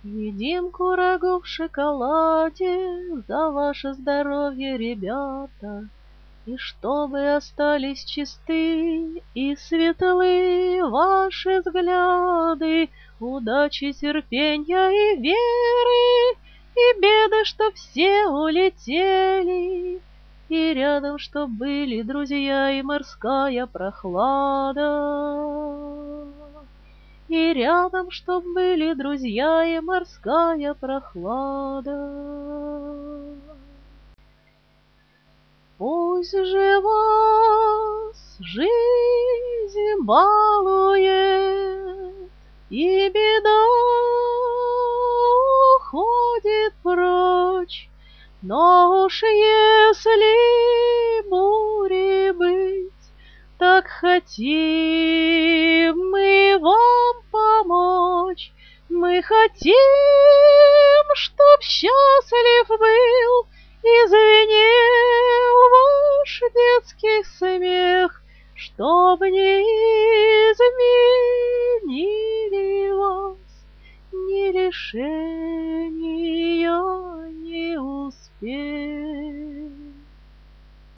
Едим курагу в шоколаде за ваше здоровье, ребята, и чтобы остались чисты и светлы ваши взгляды, удачи, терпенья и веры, и беды, чтоб все улетели, и рядом, чтоб были друзья и морская прохлада. И рядом, чтоб были друзья и морская прохлада. Пусть же вас жизнь балует, и беда уходит прочь, но уж если бури быть, так хотим мы вам помочь. Мы хотим, чтоб счастлив был и звенел ваш детский смех, чтоб не изменили вас ни лишения,